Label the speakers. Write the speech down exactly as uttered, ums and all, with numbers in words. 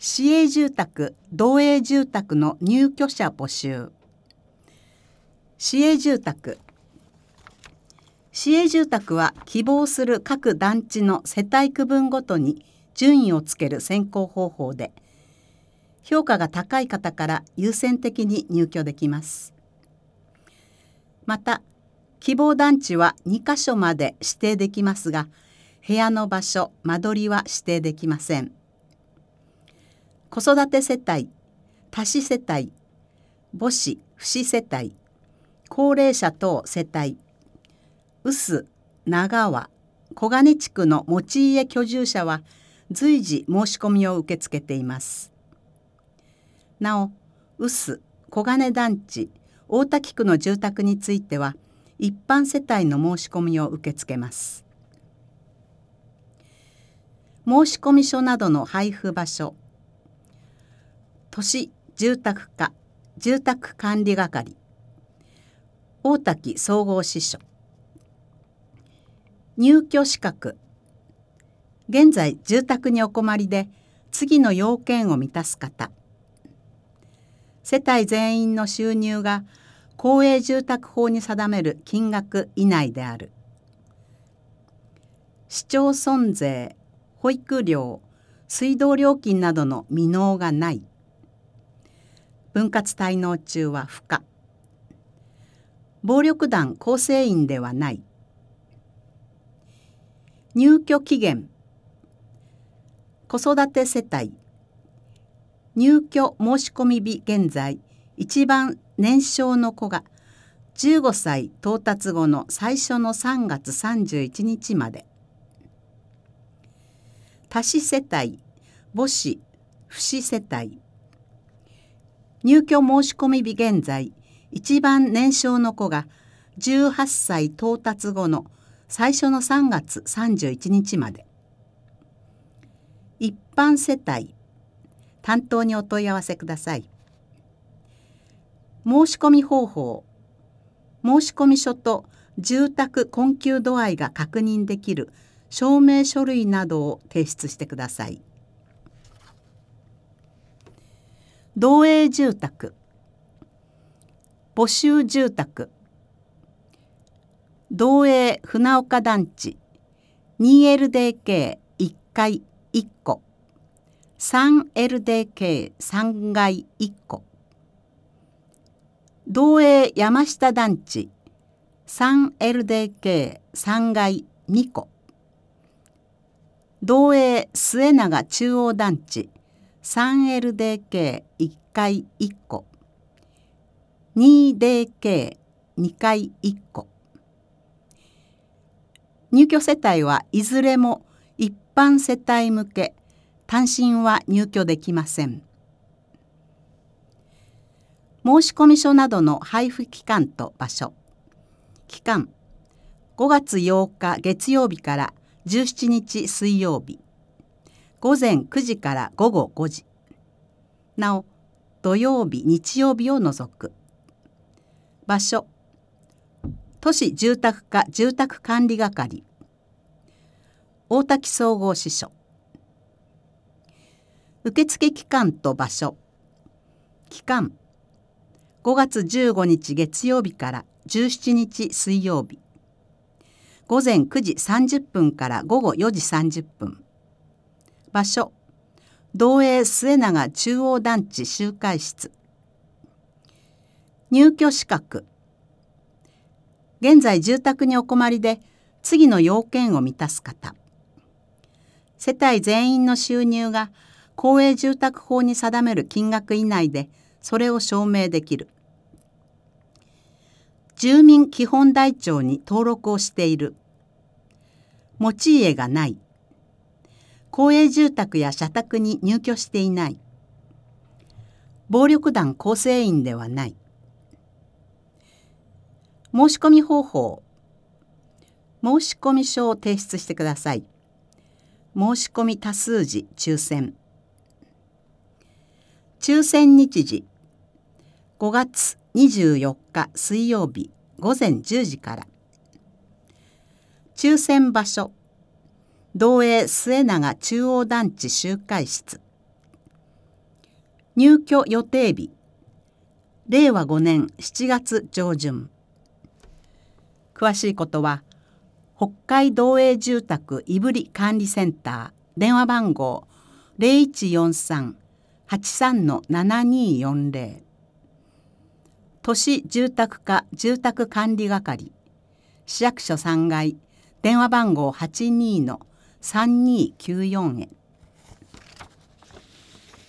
Speaker 1: 市営住宅・同営住宅の入居者募集。市営住宅。市営住宅は希望する各団地の世帯区分ごとに順位をつける選考方法で、評価が高い方から優先的に入居できます。また、希望団地はにかしょまで指定できますが、部屋の場所、間取りは指定できません。子育て世帯、多子世帯、母子・父子世帯、高齢者等世帯、臼、長和、小金地区の持ち家居住者は随時申し込みを受け付けています。なお、臼、小金団地、大滝区の住宅については、一般世帯の申し込みを受け付けます。申込書などの配布場所、都市住宅課住宅管理係、大滝総合支所。入居資格。現在住宅にお困りで次の要件を満たす方。世帯全員の収入が公営住宅法に定める金額以内である。市町村税、保育料、水道料金などの未納がない。分割滞納中は不可。暴力団構成員ではない。入居期限。子育て世帯。入居申し込み日現在、一番年少の子がじゅうごさい到達後の最初のさんがつさんじゅういちにちまで。多子世帯、母子・父子世帯。入居申し込み日現在、一番年少の子がじゅうはっさい到達後の最初のさんがつさんじゅういちにちまで。一般世帯、担当にお問い合わせください。申し込み方法。申込書と住宅困窮度合いが確認できる証明書類などを提出してください。同営住宅。募集住宅。同営船岡団地 にエルディーケーいっかいいっこ さんエルディーケーさんがいいっこ。同営山下団地 さんエルディーケーさんがいにこ。同営末永中央団地 さんエルディーケーいっかいいっこ にディーケーにかいいっこ。入居世帯はいずれも一般世帯向け、単身は入居できません。申込書などの配布期間と場所。期間、ごがつようか月曜日からじゅうしちにち水曜日。ごぜんくじからごごごじ。なお、土曜日、日曜日を除く。場所、都市住宅課住宅管理係。大滝総合支所。受付期間と場所。期間、ごがつじゅうごにち月曜日からじゅうしちにち水曜日。ごぜんくじさんじゅっぷんからごごよじさんじゅっぷん。場所、同営末永中央団地集会室。入居資格。現在住宅にお困りで次の要件を満たす方。世帯全員の収入が公営住宅法に定める金額以内でそれを証明できる。住民基本台帳に登録をしている。持ち家がない。公営住宅や社宅に入居していない。暴力団構成員ではない。申し込み方法。申込書を提出してください。申し込み多数時抽選。抽選日時、ごがつにじゅうよっか水曜日ごぜんじゅうじから。抽選場所、同営末永中央団地集会室。 入居予定日れいわごねんしちがつ上旬。詳しいことは北海道営住宅いぶり管理センター電話番号 ゼロいちよんさん はちさん ななにーよんぜろ 都市住宅課住宅管理係市役所さんがい電話番号 はちにー さんにーきゅうよん へ。